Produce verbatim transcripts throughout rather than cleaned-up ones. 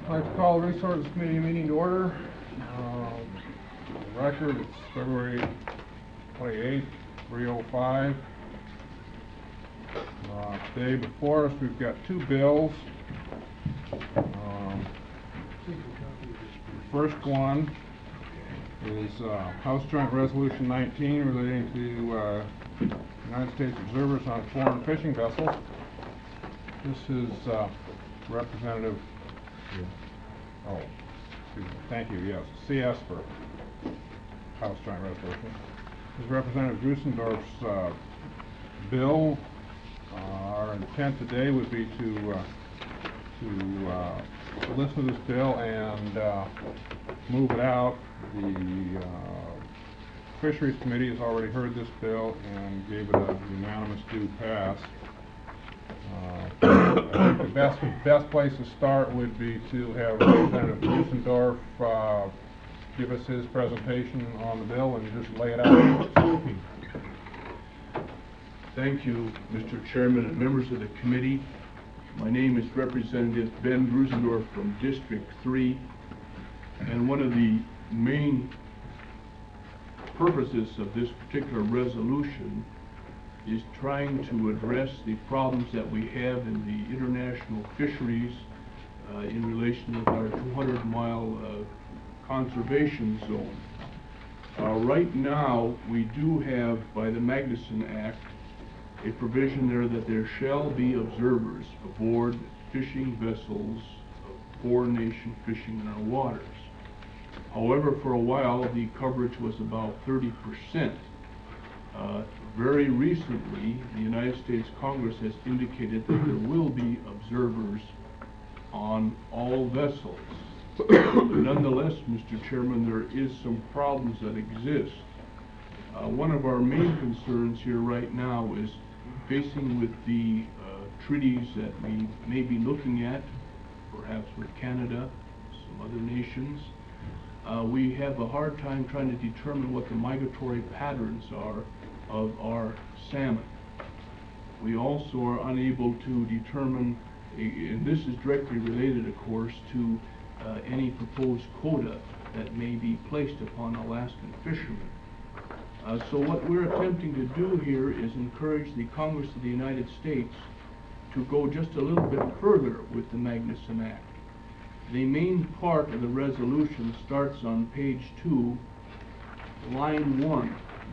I'd like to call the Resources Committee meeting to order. Um, for the record, it's February twenty-eighth, three oh five. Uh, today before us, we've got two bills. Um, the first one is uh, House Joint Resolution nineteen relating to uh, United States observers on foreign fishing vessels. This is uh, Representative. Oh, excuse me. Thank you. Yes, C S for House Joint Resolution. This is Representative Grusendorf's uh, bill. Uh, our intent today would be to uh, to uh, listen to this bill and uh, move it out. The uh, Fisheries Committee has already heard this bill and gave it a unanimous due pass. Uh, I think the best best place to start would be to have Representative Grusendorf uh, give us his presentation on the bill and just lay it out. Thank you, Mister Chairman and members of the committee. My name is Representative Ben Grusendorf from District three, and one of the main purposes of this particular resolution is trying to address the problems that we have in the international fisheries uh, in relation with our two hundred mile uh, conservation zone. Uh, right now, we do have, by the Magnuson Act, a provision there that there shall be observers aboard fishing vessels of foreign nation fishing in our waters. However, for a while, the coverage was about thirty percent. Uh, very recently, the United States Congress has indicated that there will be observers on all vessels. Nonetheless, Mister Chairman, there is some problems that exist. Uh, one of our main concerns here right now is facing with the uh, treaties that we may be looking at, perhaps with Canada, some other nations. Uh, we have a hard time trying to determine what the migratory patterns are of our salmon. We also are unable to determine, and this is directly related, of course, to uh, any proposed quota that may be placed upon Alaskan fishermen. Uh, so what we're attempting to do here is encourage the Congress of the United States to go just a little bit further with the Magnuson Act. The main part of the resolution starts on page two, line one.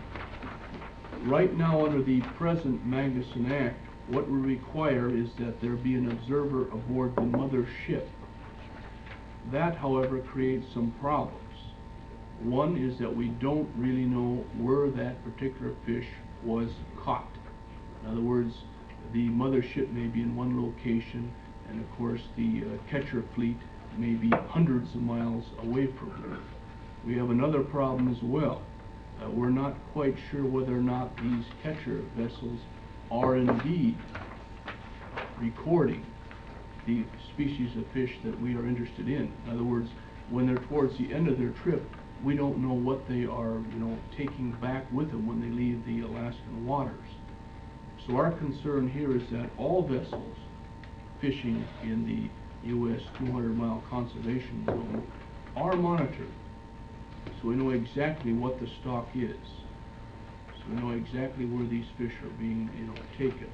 Right now, under the present Magnuson Act, what we require is that there be an observer aboard the mother ship. That, however, creates some problems. One is that we don't really know where that particular fish was caught. In other words, the mother ship may be in one location, and of course the uh, catcher fleet may be hundreds of miles away from here. We have another problem as well. Uh, we're not quite sure whether or not these catcher vessels are indeed recording the species of fish that we are interested in. In other words, when they're towards the end of their trip, we don't know what they are, you know, taking back with them when they leave the Alaskan waters. So our concern here is that all vessels fishing in the U S two hundred mile conservation zone are monitored, so we know exactly what the stock is. So we know exactly where these fish are being, you know, taken.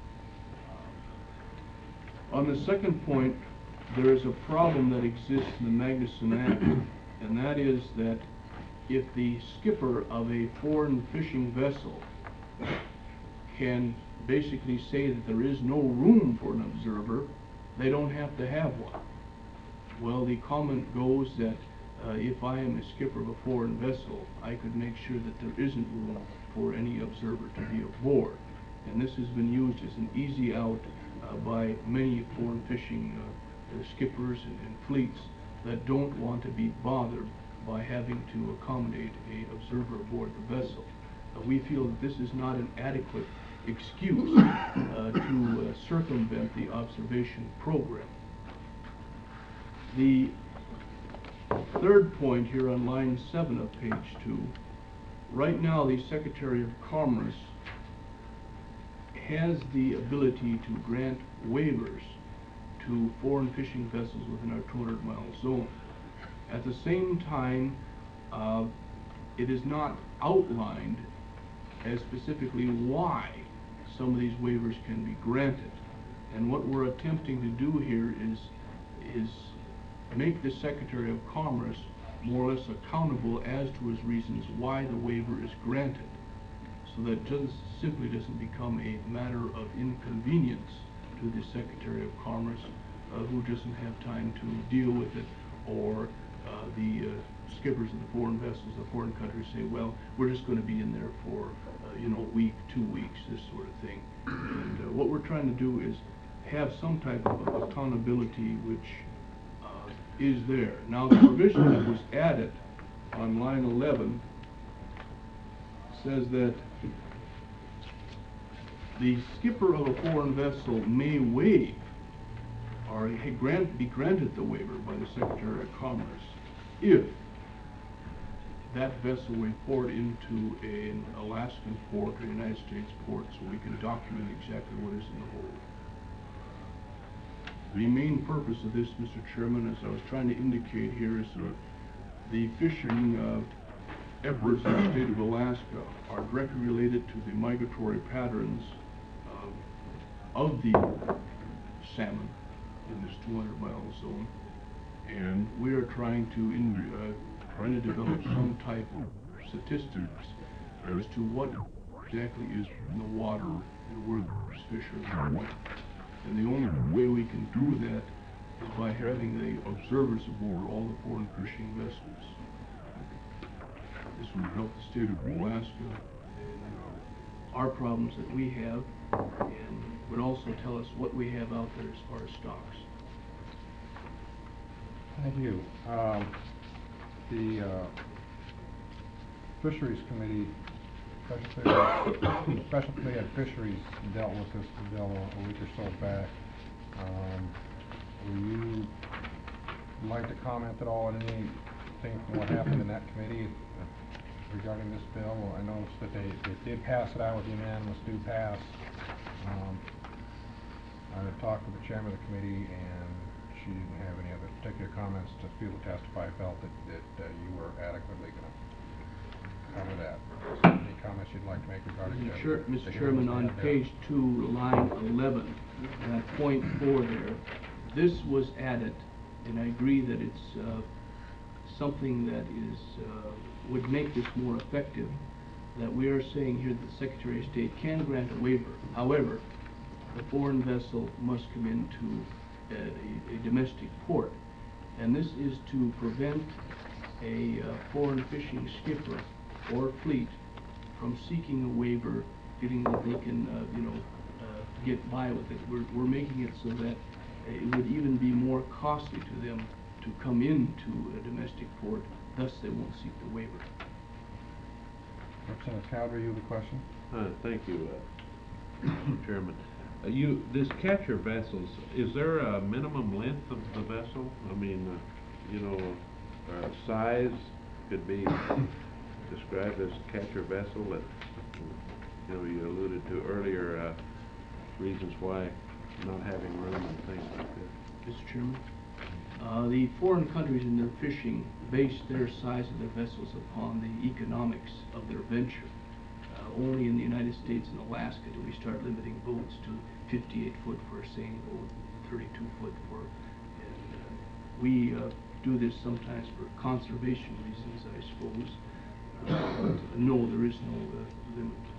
Uh, on the second point, there is a problem that exists in the Magnuson Act, and that is that if the skipper of a foreign fishing vessel can basically say that there is no room for an observer, they don't have to have one. Well, the comment goes that uh, if I am a skipper of a foreign vessel, I could make sure that there isn't room for any observer to be aboard. And this has been used as an easy out uh, by many foreign fishing uh, skippers and, and fleets that don't want to be bothered by having to accommodate a observer aboard the vessel. Uh, we feel that this is not an adequate excuse uh, to uh, circumvent the observation program. The third point here on line seven of page two, right now the Secretary of Commerce has the ability to grant waivers to foreign fishing vessels within our two hundred mile zone. At the same time, uh, it is not outlined as specifically why some of these waivers can be granted. And what we're attempting to do here is, is make the Secretary of Commerce more or less accountable as to his reasons why the waiver is granted, so that it just simply doesn't become a matter of inconvenience to the Secretary of Commerce, uh, who doesn't have time to deal with it, or uh, the uh, skippers of the foreign vessels, the foreign countries say, well, we're just going to be in there for, uh, you know, a week, two weeks, this sort of thing. And uh, what we're trying to do is have some type of accountability which uh, is there. Now, the provision that was added on line eleven says that the skipper of a foreign vessel may waive or grant, be granted the waiver by the Secretary of Commerce if that vessel will port into an Alaskan port or United States port, so we can document exactly what is in the hold. The main purpose of this, Mister Chairman, as I was trying to indicate here, is that the fishing uh, efforts in the state of Alaska are directly related to the migratory patterns uh, of the salmon in this two hundred mile zone, and we are trying to in, uh, trying to develop some type of statistics as to what exactly is in the water and where these fish are going. And the only way we can do that is by having the observers aboard all the foreign fishing vessels. This would help the state of Alaska and uh, our problems that we have, and would also tell us what we have out there as far as stocks. Thank you. Um, the uh, Fisheries Committee, Special Committee, Special Committee on Fisheries dealt with this bill a week or so back. Um, would you like to comment at all on anything from what happened in that committee regarding this bill? Well, I noticed that they, they did pass it out with unanimous do pass. Um, I had talked with the chairman of the committee, and she didn't have any other particular comments. To people who testify felt that, that uh, you were adequately going to cover that. So any comments you'd like to make regarding that? Sure, Mister Chairman, on page two, line eleven, uh, point four there, this was added, and I agree that it's uh, something that is uh, would make this more effective, that we are saying here that the Secretary of State can grant a waiver. However, the foreign vessel must come into a, a domestic port, and this is to prevent a uh, foreign fishing skipper or fleet from seeking a waiver, feeling that they can, uh, you know, uh, get by with it. We're, we're making it so that it would even be more costly to them to come into a domestic port, thus they won't seek the waiver. Representative Cowdery, you have a question? Uh, thank you, uh, Chairman. Uh, you, this catcher vessels, is there a minimum length of the vessel? I mean, uh, you know, uh, size could be described as catcher vessel that, you know, you alluded to earlier, uh, reasons why not having room and things like that. Mister Chairman, uh, the foreign countries in their fishing base their size of their vessels upon the economics of their venture. Uh, only in the United States and Alaska do we start limiting boats to fifty-eight foot for a sailing boat, thirty-two foot for, and uh, we uh, do this sometimes for conservation reasons, I suppose. Uh, no, there is no uh,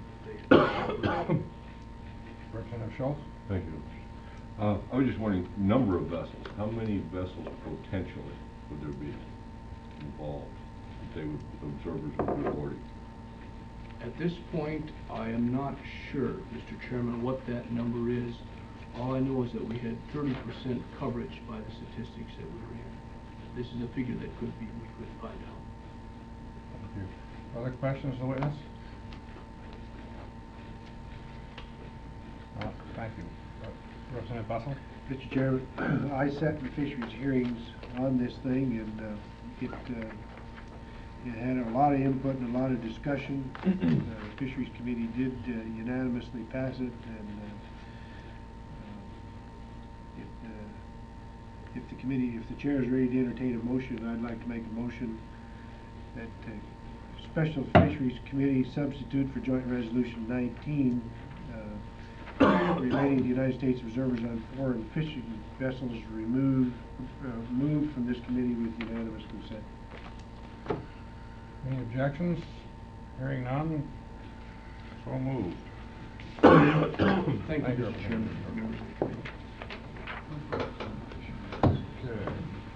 limit. Representative Schultz? Thank you. Uh, I was just wondering, number of vessels, how many vessels potentially would there be involved that they would, observers would be boarding? At this point, I am not sure, Mister Chairman, what that number is. All I know is that we had thirty percent coverage by the statistics that we were in. This is a figure that could be, we could find out. Thank you. Other questions of the witness? Uh, thank you. Uh, Representative Bussell? Mister Chairman, I sat in fisheries hearings on this thing, and uh, it, uh, it had a lot of input and a lot of discussion. The Fisheries Committee did uh, unanimously pass it, and uh, uh, it, uh, if the committee, if the chair is ready to entertain a motion, I'd like to make a motion that the Special Fisheries Committee substitute for Joint Resolution nineteen, uh, relating to United States observers on foreign fishing vessels removed, uh, moved from this committee with unanimous consent. Any objections? Hearing none, so moved. Thank you, you. Mister Chairman. Okay.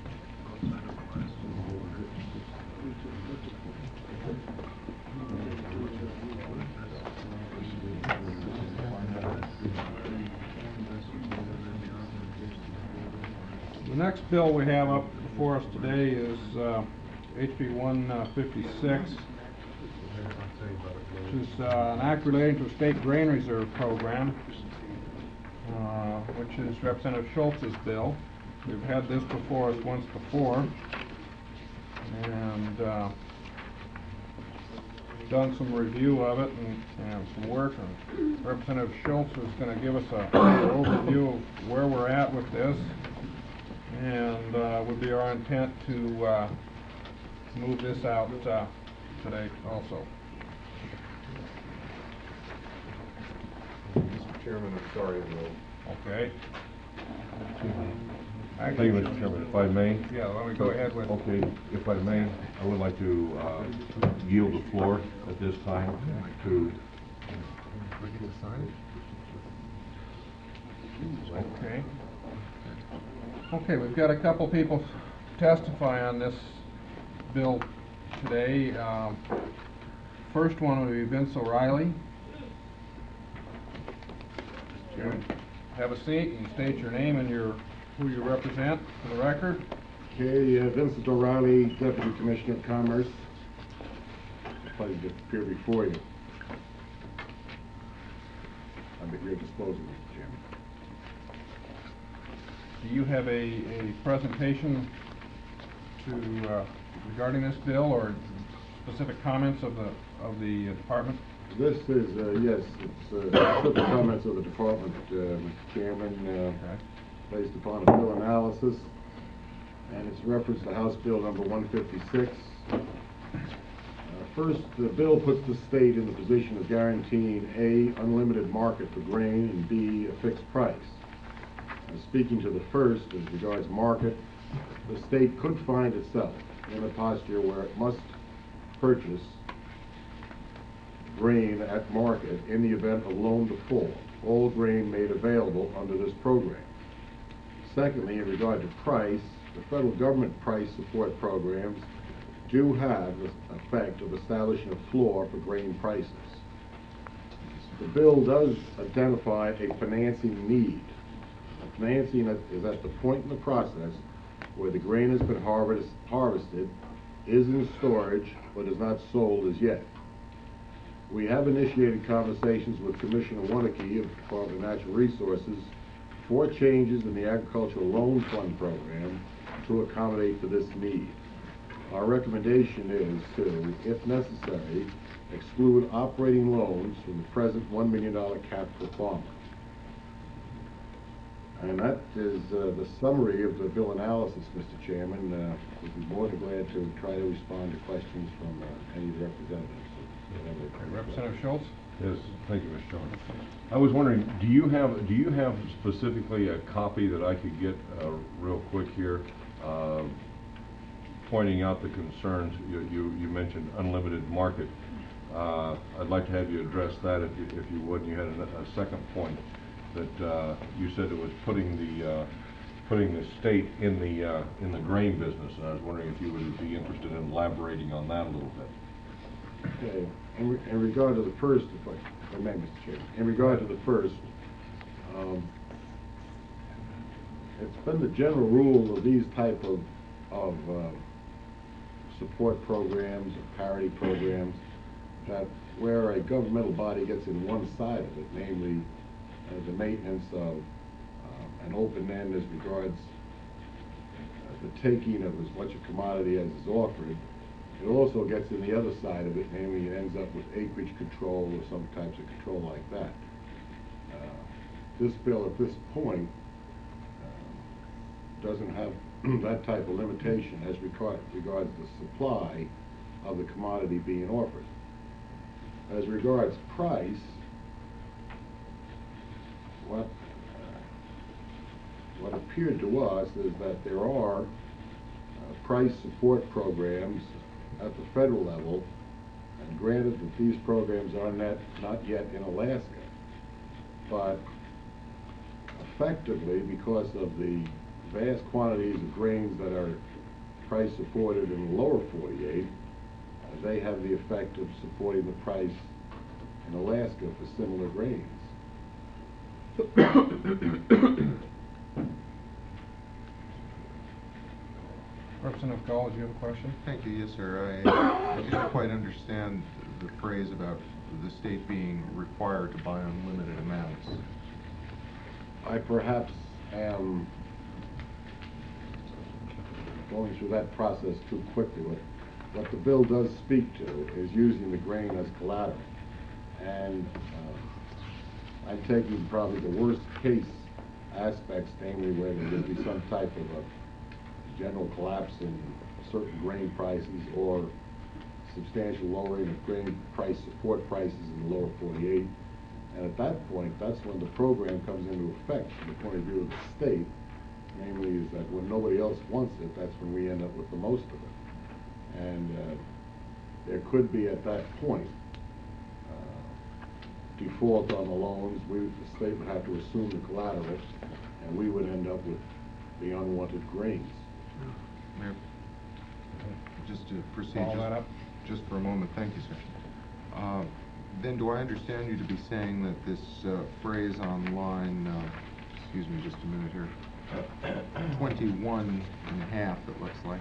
The next bill we have up before us today is uh, H B one fifty-six, which is uh, an act relating to a state grain reserve program, uh, which is Representative Schultz's bill. We've had this before us once before, and uh, done some review of it and, and some work, and Representative Schultz is going to give us a, an overview of where we're at with this, and uh, would be our intent to uh, move this out uh, today also. Mister Chairman, I'm sorry, Will. Okay. Thank you, Mister Chairman. If I may? Yeah, let me go ahead with. Okay, if I may, I would like to uh, yield the floor at this time to. Okay. Okay, we've got a couple people testify on this bill today. Um, first one will be Vince O'Reilly. Have a seat and state your name and your who you represent for the record. Okay, uh, Vincent O'Reilly, Deputy Commissioner of Commerce. Pleasure to appear before you. I'm at your disposal, Mister Chairman. Do you have a, a presentation to uh, regarding this bill or specific comments of the of the department? This is, uh, yes, it's uh, specific comments of the department, uh, Mister Chairman, uh, Okay. based upon a bill analysis, and it's referenced to House Bill number one fifty-six. Uh, First, the bill puts the state in the position of guaranteeing A, unlimited market for grain, and B, a fixed price. Uh, Speaking to the first, as regards market, the state could find itself in a posture where it must purchase grain at market in the event of loan default, all grain made available under this program. Secondly, in regard to price, the federal government price support programs do have the effect of establishing a floor for grain prices. The bill does identify a financing need. The financing is at the point in the process where the grain has been harvest, harvested, is in storage, but is not sold as yet. We have initiated conversations with Commissioner Warnke of the Department of Natural Resources for changes in the Agricultural Loan Fund program to accommodate for this need. Our recommendation is to, if necessary, exclude operating loans from the present one million dollar cap for farmers. And that is uh, the summary of the bill analysis, Mister Chairman. Uh, we'd be more than glad to try to respond to questions from uh, any of the representatives. Okay, Representative Schultz? Yes, thank you, Mister Chairman. I was wondering, do you have, do you have specifically a copy that I could get uh, real quick here, uh, pointing out the concerns? You, you, you mentioned unlimited market. Uh, I'd like to have you address that if you, if you would. And you had a, a second point that uh, you said it was putting the uh, putting the state in the uh, in the grain business. And I was wondering if you would be interested in elaborating on that a little bit. Okay, in, re in regard to the first, if I, if I may, Mister Chairman, in regard to the first, um, it's been the general rule of these type of, of uh, support programs, or parity programs, that where a governmental body gets in one side of it, namely uh, the maintenance of uh, an open end as regards uh, the taking of as much a commodity as is offered, it also gets in the other side of it, namely it ends up with acreage control or some types of control like that. Uh, this bill at this point uh, doesn't have that type of limitation as regard, regards the supply of the commodity being offered. As regards price, what, what appeared to us is that there are uh, price support programs at the federal level, and granted that these programs are not, not yet in Alaska, but effectively, because of the vast quantities of grains that are price supported in the lower forty-eight, uh, they have the effect of supporting the price in Alaska for similar grains. Representative Gall, do you have a question? Thank you. Yes, sir. I, I didn't quite understand the phrase about the state being required to buy unlimited amounts. I perhaps am going through that process too quickly. What, what the bill does speak to is using the grain as collateral. And uh, I'm taking probably the worst case aspects, namely where there would be some type of a general collapse in certain grain prices or substantial lowering of grain price support prices in the lower forty-eight. And at that point, that's when the program comes into effect from the point of view of the state. Namely, is that when nobody else wants it, that's when we end up with the most of it. And uh, there could be at that point uh, default on the loans. We, the state would have to assume the collateral, and we would end up with the unwanted grains. Mayor, just to proceed, Follow just, that up. just for a moment, thank you, sir. Uh, then do I understand you to be saying that this uh, phrase on line, uh, excuse me just a minute here, twenty-one and a half, it looks like,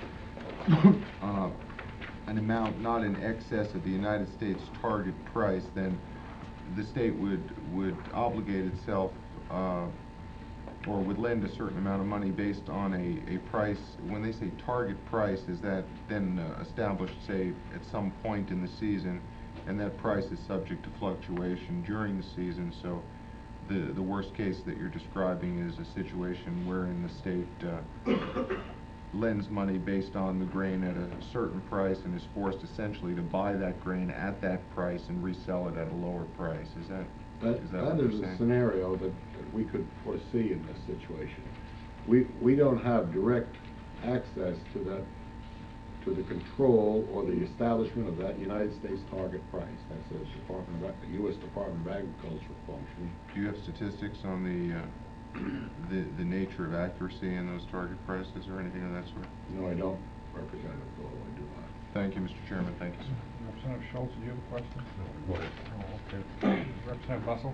uh, an amount not in excess of the United States target price, then the state would, would obligate itself uh, or would lend a certain amount of money based on a, a price. When they say target price, is that then uh, established, say, at some point in the season, and that price is subject to fluctuation during the season? So the, the worst case that you're describing is a situation wherein the state uh, lends money based on the grain at a certain price and is forced essentially to buy that grain at that price and resell it at a lower price. Is that, That, is that that what is you're a saying? scenario that, that we could foresee in this situation. We, we don't have direct access to that, to the control or the establishment of that United States target price. That's a Department of, Ag- U S Department of Agriculture function. Do you have statistics on the, uh, the, the nature of accuracy in those target prices or anything of that sort? No, I don't, Representative Gall, I do not. Thank you, Mister Chairman. Thank you, sir. Representative Schultz, do you have a question? Go ahead. Oh, okay. Representative Bussell?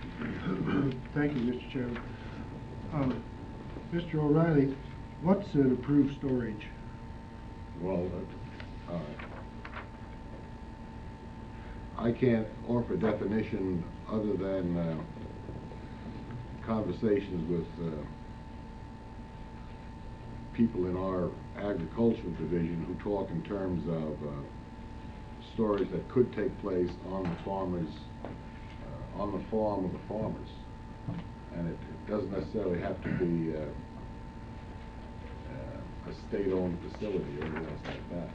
Thank you, Mister Chairman. Um, Mister O'Reilly, what's an approved storage? Well, uh, all right. I can't offer a definition other than uh, conversations with uh, people in our agricultural division who talk in terms of uh, storage that could take place on the farmers, uh, on the farm of the farmers. And it, it doesn't necessarily have to be uh, uh, a state-owned facility or anything else like that.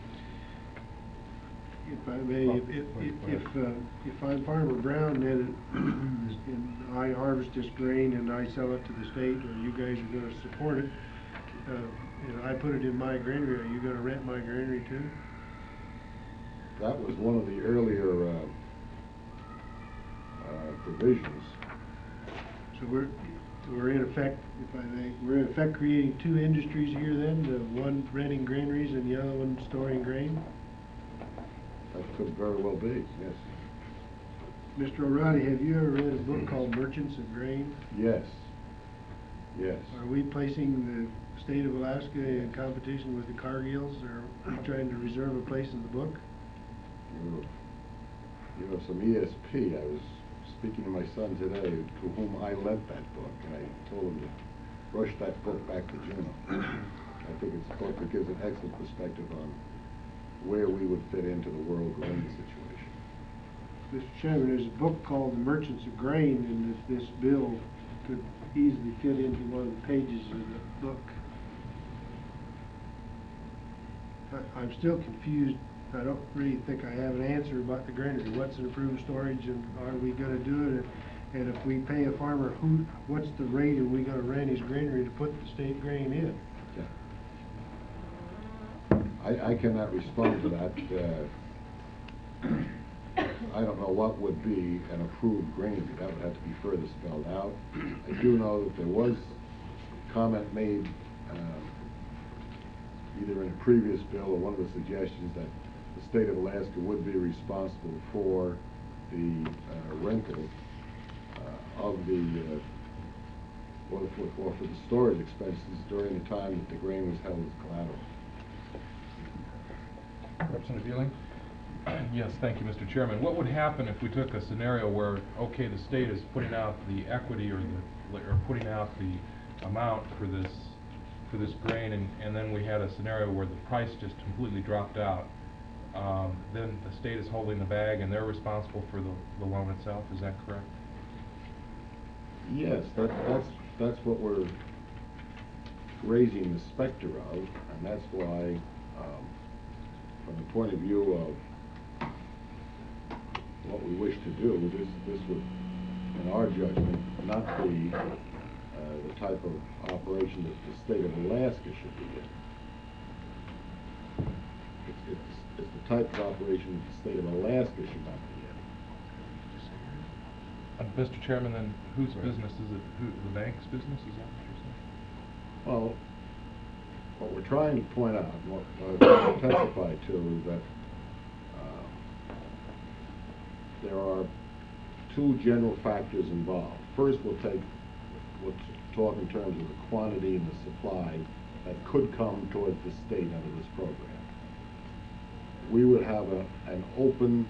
If I may, if, if, if, if, uh, if I'm Farmer Brown, then, and I harvest this grain and I sell it to the state, or you guys are gonna support it, uh, and I put it in my granary, are you gonna rent my granary too? That was one of the earlier uh, uh, provisions. So we're, we're in effect, if I may, we're in effect creating two industries here then, the one renting granaries and the other one storing grain? That could very well be, yes. Mister O'Reilly, have you ever read a book called Merchants of Grain? Yes. Yes. Are we placing the state of Alaska in competition with the Cargills, or are we trying to reserve a place in the book? You, you have some E S P. I was speaking to my son today, to whom I lent that book, and I told him to rush that book back to Juneau. I think it's a book that gives an excellent perspective on where we would fit into the world grain situation. Mister Chairman, there's a book called The Merchants of Grain, and if this bill could easily fit into one of the pages of the book. I, I'm still confused. I don't really think I have an answer about the granary. What's an approved storage, and are we gonna do it? And if we pay a farmer, who, what's the rate are we gonna rent his granary to put the state grain in? I, I cannot respond to that. Uh, I don't know what would be an approved granary. That would have to be further spelled out. I do know that there was comment made uh, either in a previous bill or one of the suggestions that the state of Alaska would be responsible for the uh, rental uh, of the, uh, or, for, or for the storage expenses during the time that the grain was held as collateral. Representative Ewing? Yes, thank you, Mister Chairman. What would happen if we took a scenario where, okay, the state is putting out the equity or the, or putting out the amount for this, for this grain, and, and then we had a scenario where the price just completely dropped out? Um, then the state is holding the bag and they're responsible for the, the loan itself, is that correct? Yes, that, that's, that's what we're raising the specter of, and that's why, um, from the point of view of what we wish to do, this, this would, in our judgment, not be uh, the type of operation that the state of Alaska should be in. It's, it's, it's the type of operation that the state of Alaska should not be in. Uh, Mister Chairman, then whose Right. business is it? Who, the bank's business, is that what you're saying? Well, what we're trying to point out, and what I'm trying to testify to, is that uh, there are two general factors involved. First, we'll take, we'll talk in terms of the quantity and the supply that could come towards the state under this program. We would have a, an open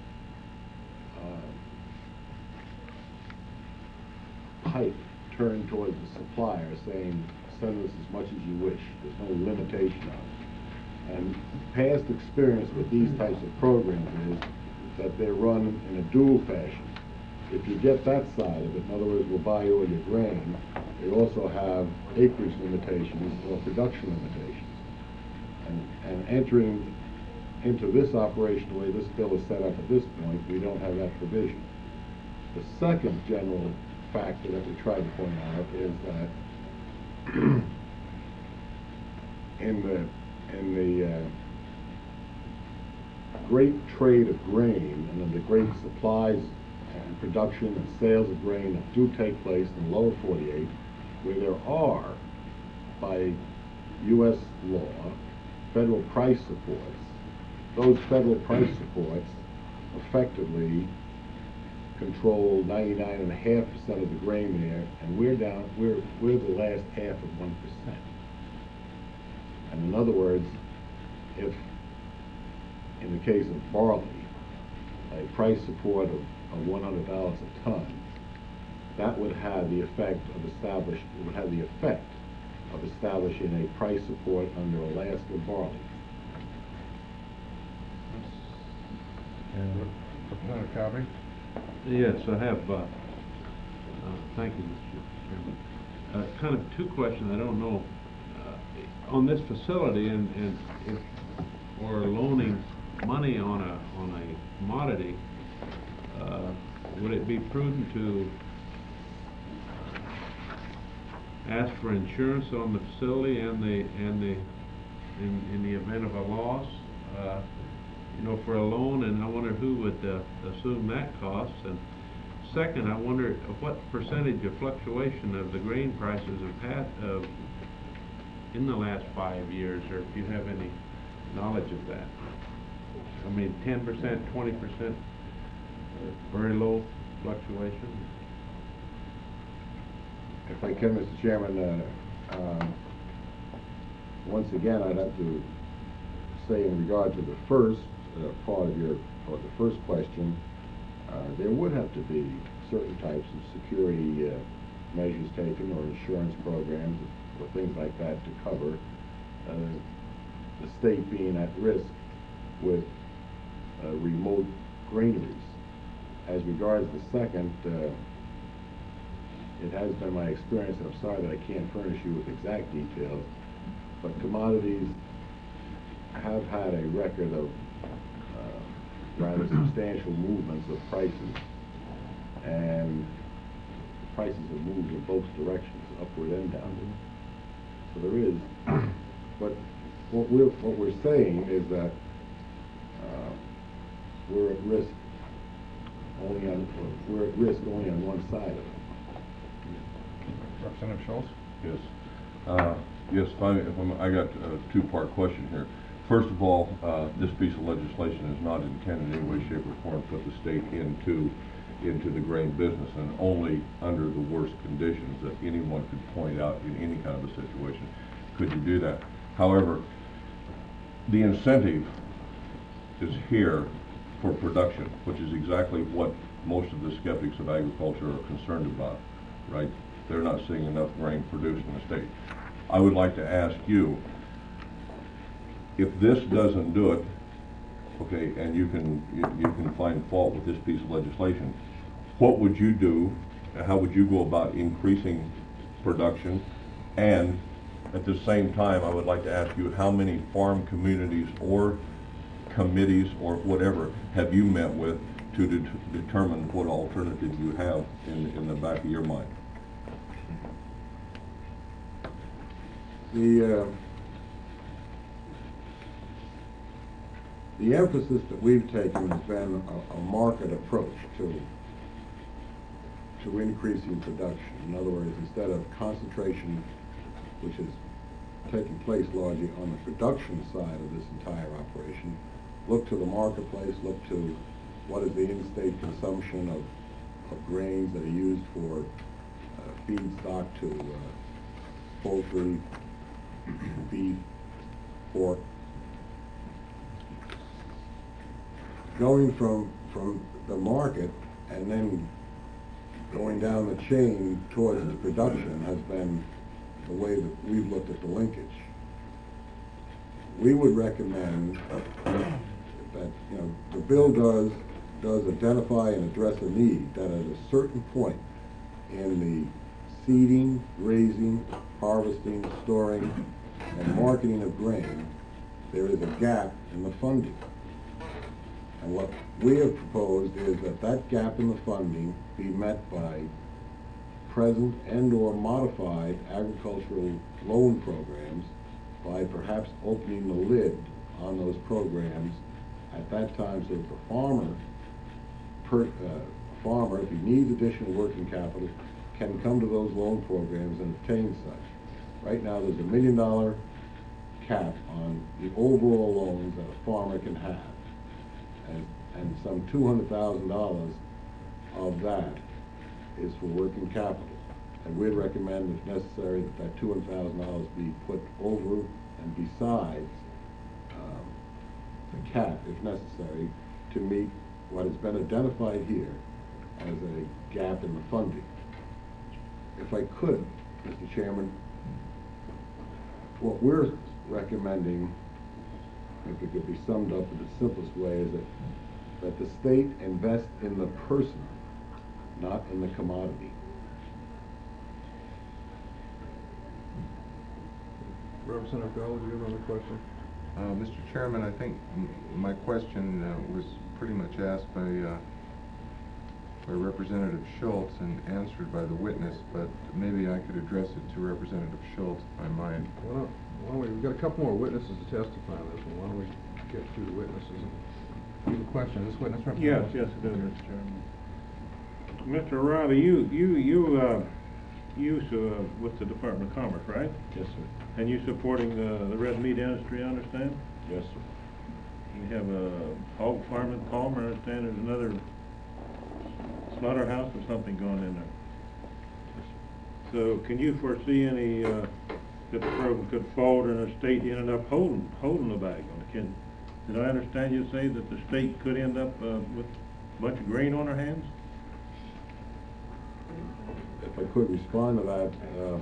uh, pipe turned towards the supplier saying, send us as much as you wish. There's no limitation on it. And past experience with these types of programs is that they're run in a dual fashion. If you get that side of it, in other words, we'll buy you all your grain, they also have acreage limitations or production limitations. And, and entering into this operation the way this bill is set up at this point, we don't have that provision. The second general factor that we tried to point out is that in the in the uh, great trade of grain and in the great supplies and production and sales of grain that do take place in the lower forty-eight, where there are, by U S law, federal price supports, those federal price supports effectively control ninety-nine and a half percent of the grain there, and we're down, we're, we're the last half of one percent. And in other words, if, in the case of barley, a price support of, of one hundred dollars a ton, that would have the effect of establish, it would have the effect of establishing a price support under Alaska barley. And Representative Cowdery? Yes, I have, uh, uh, thank you, Mister Chairman. Uh, kind of two questions, I don't know. Uh, on this facility, and, and if we're loaning money on a, on a commodity, uh, would it be prudent to ask for insurance on the facility and the, and the, in, in the event of a loss? Uh, you know, for a loan, and I wonder who would uh, assume that cost. And second, I wonder what percentage of fluctuation of the grain prices have had uh, in the last five years, or if you have any knowledge of that. I mean, ten percent, twenty percent, very low fluctuation. If I can, Mister Chairman, uh, um, once again, I'd have to say in regard to the first uh, part of your, or the first question, uh, there would have to be certain types of security uh, measures taken or insurance programs or things like that to cover uh, the state being at risk with uh, remote granaries. As regards the second, uh, it has been my experience, and I'm sorry that I can't furnish you with exact details, but commodities have had a record of uh, rather substantial movements of prices, and prices have moved in both directions, upward and downward. So there is, but what we're, what we're saying is that uh, we're at risk only on, we're at risk only on one side of it. Representative Schultz? Yes. Uh, Yes, if I, if I'm, I got a two-part question here. First of all, uh, this piece of legislation is not intended in any way, shape, or form to put the state into, into the grain business, and only under the worst conditions that anyone could point out in any kind of a situation could you do that. However, the incentive is here for production, which is exactly what most of the skeptics of agriculture are concerned about, right? They're not seeing enough grain produced in the state. I would like to ask you, if this doesn't do it, okay, and you can you, you can find fault with this piece of legislation, what would you do, and how would you go about increasing production? And at the same time, I would like to ask you, how many farm communities or committees or whatever have you met with to de determine what alternative you have in, in the back of your mind? The, uh, the emphasis that we've taken has been a, a market approach to, to increasing production. In other words, instead of concentration, which is taking place largely on the production side of this entire operation, look to the marketplace, look to what is the in-state consumption of, of grains that are used for uh, feedstock to uh, poultry, beef, pork. Going from, from the market and then going down the chain towards the production has been the way that we've looked at the linkage. We would recommend that, you know, the bill does, does identify and address a need that at a certain point in the seeding, raising, harvesting, storing, and marketing of grain, there is a gap in the funding. And what we have proposed is that that gap in the funding be met by present and or modified agricultural loan programs, by perhaps opening the lid on those programs at that time, so that the farmer, per, uh, farmer, if he needs additional working capital, can come to those loan programs and obtain such. Right now, there's a million dollar cap on the overall loans that a farmer can have. And, and some two hundred thousand dollars of that is for working capital. And we'd recommend, if necessary, that that two hundred thousand dollars be put over and besides um, the cap, if necessary, to meet what has been identified here as a gap in the funding. If I could, Mister Chairman, what we're recommending, if it could be summed up in the simplest way, is that, that the state invest in the person, not in the commodity. Representative Bell, do you have another question? Uh, Mister Chairman, I think m my question uh, was pretty much asked by, uh, by Representative Schultz and answered by the witness, but maybe I could address it to Representative Schultz, if I might. Why don't, why don't we, we've got a couple more witnesses to testify on this one. Why don't we get through the witnesses and do the question? Is this witness Yes, representative? yes, it is, Mister Chairman. Mister O'Reilly, you, you, you, uh, you, uh, with the Department of Commerce, right? Yes, sir. And you supporting the, the red meat industry, I understand? Yes, sir. You have a hog farm in Palmer, I understand there's another slaughterhouse or something going in there. So can you foresee any, uh, that the program could falter and the state ended up holding, holding the bag on it? Can, did I understand you say that the state could end up, uh, with a bunch of grain on their hands? If I could respond to that, uh,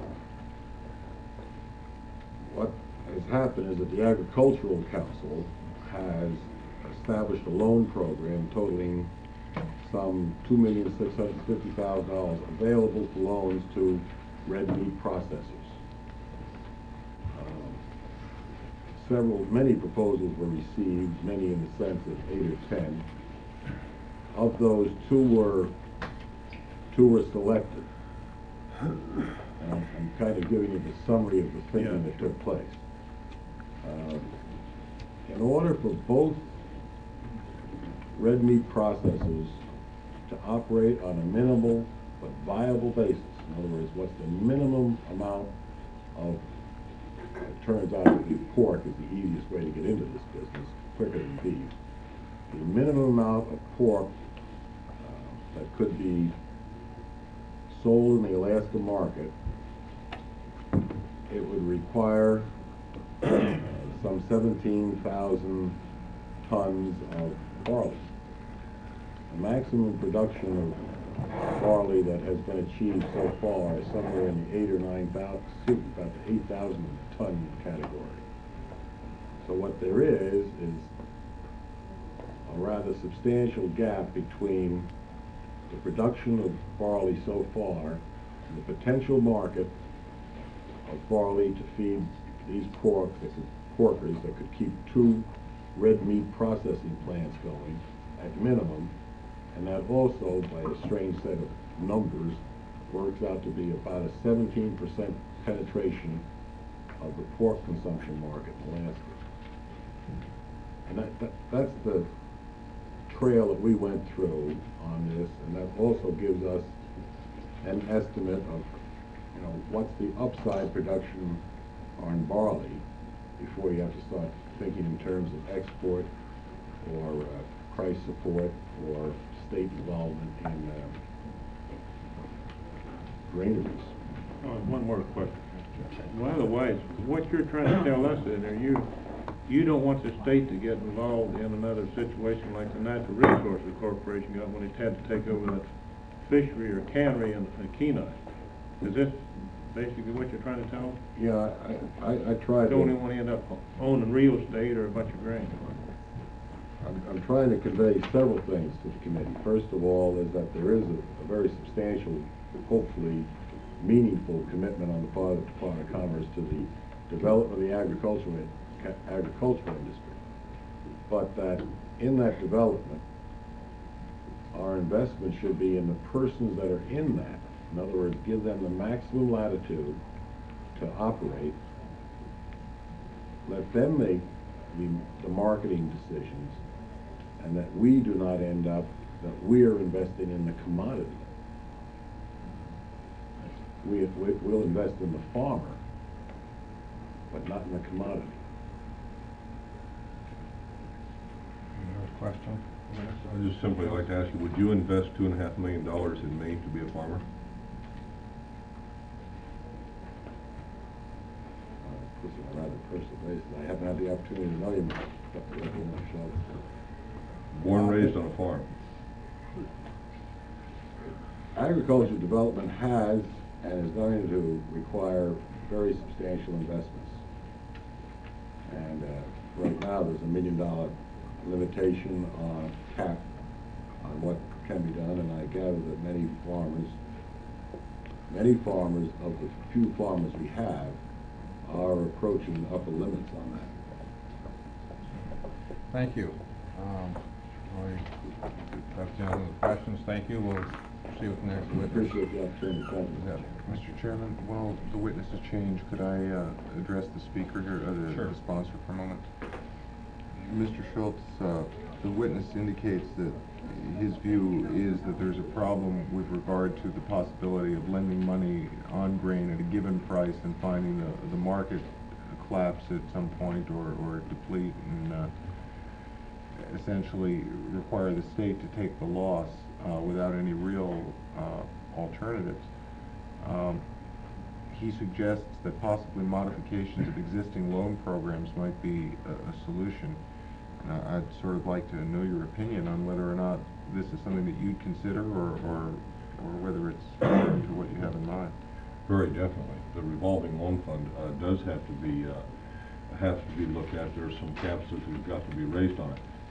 what has happened is that the Agricultural Council has established a loan program totaling some two million six hundred fifty thousand dollars available for loans to red meat processors. Um, Several, many proposals were received, many in the sense of eight or ten. Of those, two were, two were selected. And I'm, I'm kind of giving you the summary of the thinking Yeah, that took place. Uh, In order for both red meat processors to operate on a minimal but viable basis, in other words, what's the minimum amount of, it turns out that pork is the easiest way to get into this business, quicker than beef. The minimum amount of pork uh, that could be sold in the Alaska market, it would require uh, some seventeen thousand tons of barley. The maximum production of barley that has been achieved so far is somewhere in the eight or nine thousand, excuse me, about the eight thousand ton category. So what there is, is a rather substantial gap between the production of barley so far and the potential market of barley to feed these pork, that could, porkers that could keep two red meat processing plants going at minimum, and that also, by a strange set of numbers, works out to be about a seventeen percent penetration of the pork consumption market in Alaska. And that, that, that's the trail that we went through on this, and that also gives us an estimate of, you know, what's the upside production on barley before you have to start thinking in terms of export or uh, price support or state involvement in uh, granaries. Oh, one more question. Well, otherwise, what you're trying to tell us is that you, you don't want the state to get involved in another situation like the Natural Resources Corporation got when it had to take over that fishery or cannery in, in Kenai. Is this basically what you're trying to tell them? Yeah, I, I, I tried Don't to, even want to end up owning real estate or a bunch of grain. I'm, I'm trying to convey several things to the committee. First of all is that there is a, a very substantial, hopefully meaningful commitment on the part of the Department of Commerce to the development of the agricultural, agricultural industry. But that in that development, our investment should be in the persons that are in that. In other words, give them the maximum latitude to operate. Let them make the, the marketing decisions, and that we do not end up, that we are investing in the commodity. We, we, we'll invest in the farmer, but not in the commodity. Any other question? I'd just simply like to ask you, would you invest two and a half million dollars in Maine to be a farmer? Uh, This is a rather personal basis. I haven't had the opportunity to know you much, but I don't know, so. Born, raised on a farm? Agricultural development has and is going to require very substantial investments. And uh, right now, there's a million dollar limitation on cap on what can be done, and I gather that many farmers, many farmers of the few farmers we have are approaching upper limits on that. Thank you. Um, we- That's the end of the questions. Thank you. We'll see what the next I witness. appreciate the opportunity to come. Yes. Mister Chairman, while the witnesses change, could I uh, address the speaker here, uh, the- Sure. the sponsor for a moment? Mister Schultz, uh, the witness indicates that his view is that there's a problem with regard to the possibility of lending money on grain at a given price and finding the, the market collapse at some point or, or deplete and uh, essentially require the state to take the loss uh, without any real uh, alternatives. Um, he suggests that possibly modifications of existing loan programs might be a, a solution. Uh, I'd sort of like to know your opinion on whether or not this is something that you'd consider or, or, or whether it's foreign to what you have in mind. Very definitely. The revolving loan fund uh, does have to be uh, has to be looked at. There's some caps that have got to be raised on it.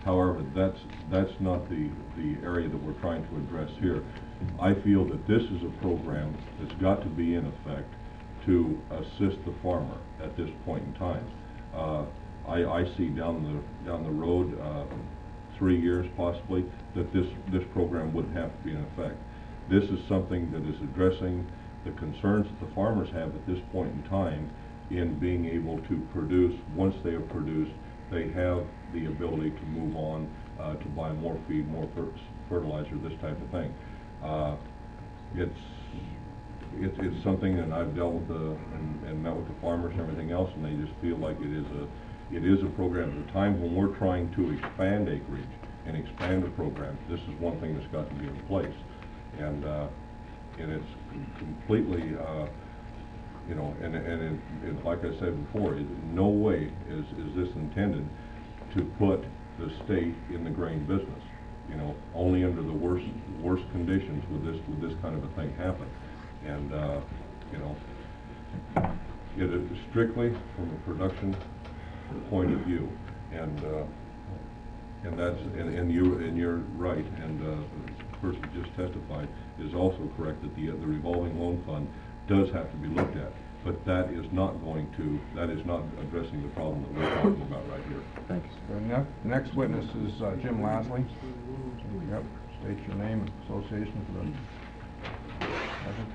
However, that's, that's not the, the area that we're trying to address here. I feel that this is a program that's got to be in effect to assist the farmer at this point in time. Uh, I, I see down the, down the road, uh, three years possibly, that this, this program wouldn't have to be in effect. This is something that is addressing the concerns that the farmers have at this point in time in being able to produce. Once they have produced, they have the ability to move on, uh, to buy more feed, more fer fertilizer, this type of thing. Uh, it's, it's, it's something that I've dealt with the, and, and met with the farmers and everything else, and they just feel like it is a, it is a program. At a time when we're trying to expand acreage and expand the program, this is one thing that's got to be in place. And, uh, and it's completely, uh, you know, and, and it, it, like I said before, it, in no way is, is this intended to put the state in the grain business. You know, only under the worst, worst conditions would this, would this kind of a thing happen. And, uh, you know, it is strictly from a production point of view. And, uh, and that's, and, and you, and you're right, and, uh, the person who just testified is also correct that the, uh, the revolving loan fund does have to be looked at. But that is not going to, that is not addressing the problem that we're talking about right here. Thank you, sir. The ne- next witness is uh, Jim Lasley. Yep, state your name and association for the record.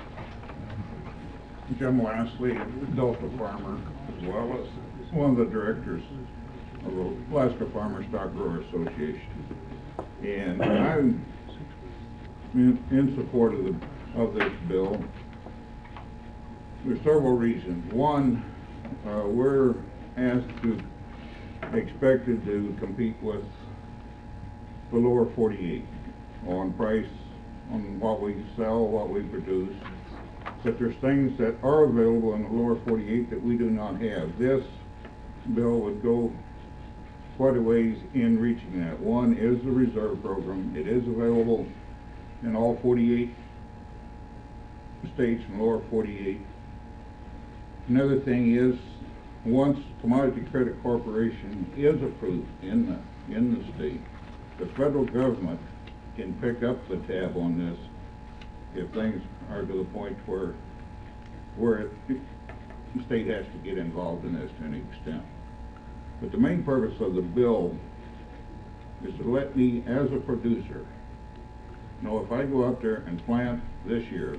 Jim Lasley, Delta Farmer, as well as one of the directors of the Alaska Farmer Stock Grower Association. And I'm in, in support of, the, of this bill. There's several reasons. One, uh, we're asked to, expected to compete with the lower forty-eight on price, on what we sell, what we produce. But there's things that are available in the lower forty-eight that we do not have. This bill would go quite a ways in reaching that. One is the reserve program. It is available in all forty-eight states and lower forty-eight. Another thing is, once Commodity Credit Corporation is approved in the, in the state, the federal government can pick up the tab on this if things are to the point where, where it, the state has to get involved in this to any extent. But the main purpose of the bill is to let me, as a producer, know if I go out there and plant this year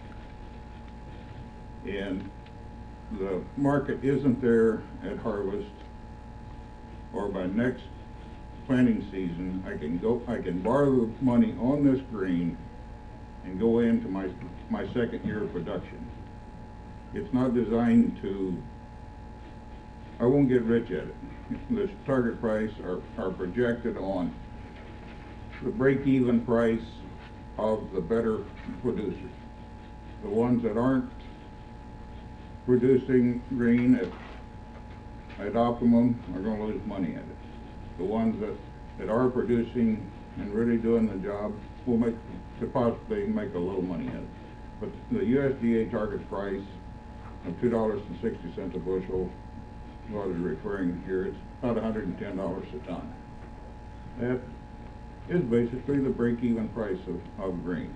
and the market isn't there at harvest, or by next planting season, I can go, I can borrow the money on this grain and go into my, my second year of production. It's not designed to, I won't get rich at it. The target price are, are projected on the break-even price of the better producers. The ones that aren't producing grain at, at optimum are going to lose money at it. The ones that, that are producing and really doing the job will make, could possibly make a little money at it. But the U S D A target price of two dollars and sixty cents a bushel, what I was referring here, it's about one hundred ten dollars a ton. That is basically the break-even price of, of grain.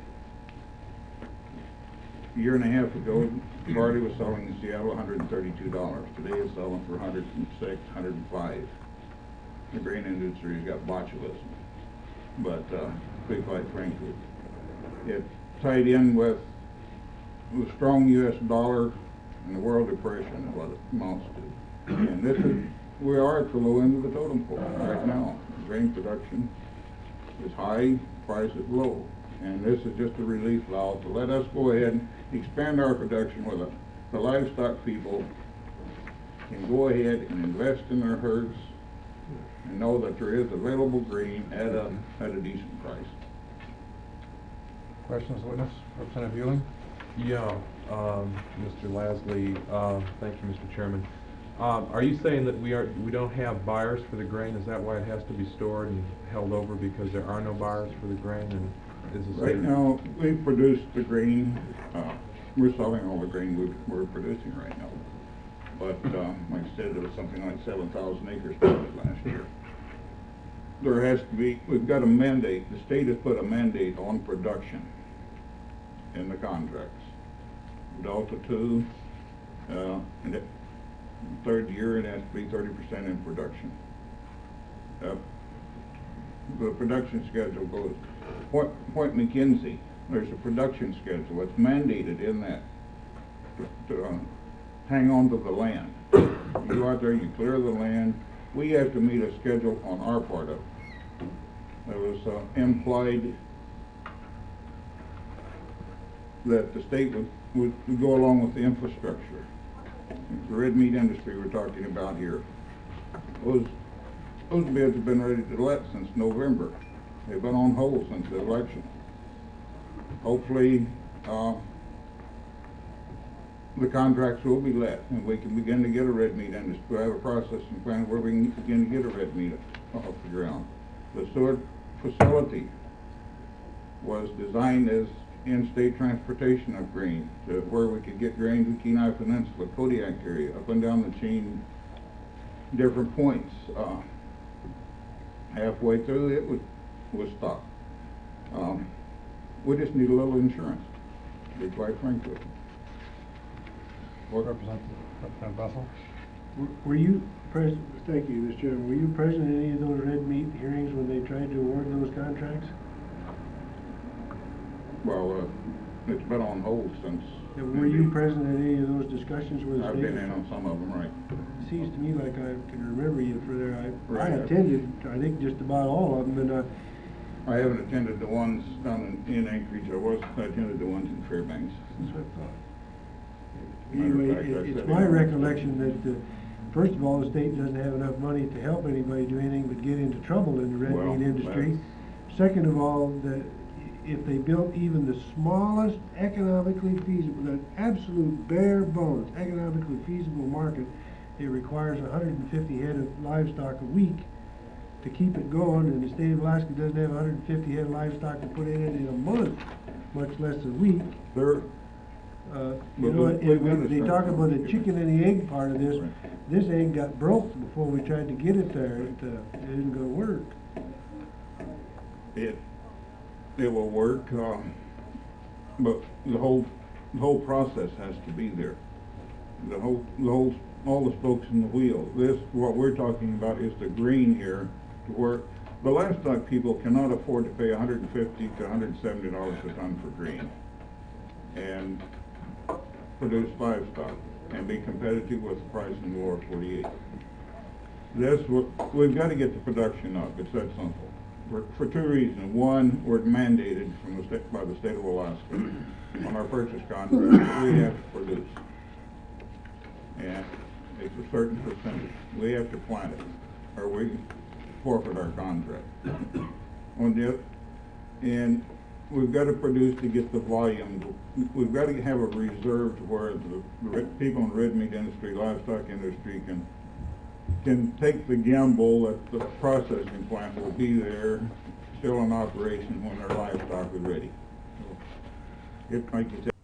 A year and a half ago, barley was selling in Seattle one hundred thirty-two dollars. Today it's selling for one hundred six, one hundred five. The grain industry's got botulism. But, uh, to be quite frankly, it tied in with the strong U S dollar and the world depression is what it amounts to. And this is, we are at the low end of the totem pole right now. Grain production is high, price is low. And this is just a relief valve to let us go ahead and expand our production where the, the livestock people can go ahead and invest in their herds and know that there is available grain at a, at a decent price. Questions, witness? Representative Ewing? Yeah, um, Mister Lasley, uh, thank you, Mister Chairman. Um, are you saying that we are, we don't have buyers for the grain? Is that why it has to be stored and held over, because there are no buyers for the grain? And is the Right state- now, we produce the grain, uh, we're selling all the grain we, we're producing right now. But, uh, like I said, there was something like seven thousand acres planted last year. there has to be, we've got a mandate, the state has put a mandate on production in the contracts. Delta two, uh, and it, third year it has to be thirty percent in production. Uh, the production schedule goes, Point, Point McKenzie, there's a production schedule, it's mandated in that to, to uh, hang on to the land. You go out there, you clear the land, we have to meet a schedule on our part of it. There was uh, implied that the state would, would, would go along with the infrastructure. The red meat industry we're talking about here. Those, those bids have been ready to let since November. They've been on hold since the election. Hopefully, uh, the contracts will be let and we can begin to get a red meat industry. We have a processing plant where we can begin to get a red meat off the ground. The Seward facility was designed as in-state transportation of grain to where we could get grain to the Kenai Peninsula, Kodiak area, up and down the chain, different points. Uh, halfway through it was, was stopped. Um, we just need a little insurance, to be quite frank with you. Representative, Representative Bessel? Were- Were you present, thank you, Mister Chairman, were you present at any of those red meat hearings when they tried to award those contracts? Well, uh, it's been on hold since. And were you present at any of those discussions where the I've state? been in on some of them, right. It seems to me like I can remember you for there. I, I Right. attended, I think, just about all of them, and, uh, I haven't attended the ones down in, in Anchorage. I was, I attended the ones in Fairbanks. that's what I thought. Matter of Anyway, fact, I it- it's sat my in. recollection that, uh, first of all, the state doesn't have enough money to help anybody do anything but get into trouble in the red Well, meat industry. Second of all, that if they built even the smallest economically feasible, the absolute bare bones economically feasible market, it requires one hundred fifty head of livestock a week to keep it going, and the state of Alaska doesn't have one hundred fifty head of livestock to put in it in a month, much less a week. There, Uh, But you know, we- it- we've it- got to they start talk about the somewhere. chicken and the egg part of this. Right. This egg got broke before we tried to get it there. It, uh, it isn't gonna work. it, it will work, um, but the whole, the whole process has to be there. The whole, the whole, all the spokes in the wheel. This, what we're talking about is the green here, to where the livestock people cannot afford to pay one hundred fifty to one hundred seventy dollars a ton for grain and produce livestock and be competitive with the price in the lower forty-eight. This, we've got to get the production up. It's that simple. For, for two reasons. One, we're mandated from the state, by the state of Alaska on our purchase contract that we have to produce. And it's a certain percentage. We have to plant it or we forfeit our contract. On the, and we've got to produce to get the volume. We've got to have a reserve to where the, the red- people in the red meat industry, livestock industry can can take the gamble that the processing plant will be there, still in operation when their livestock is ready. It, like you said,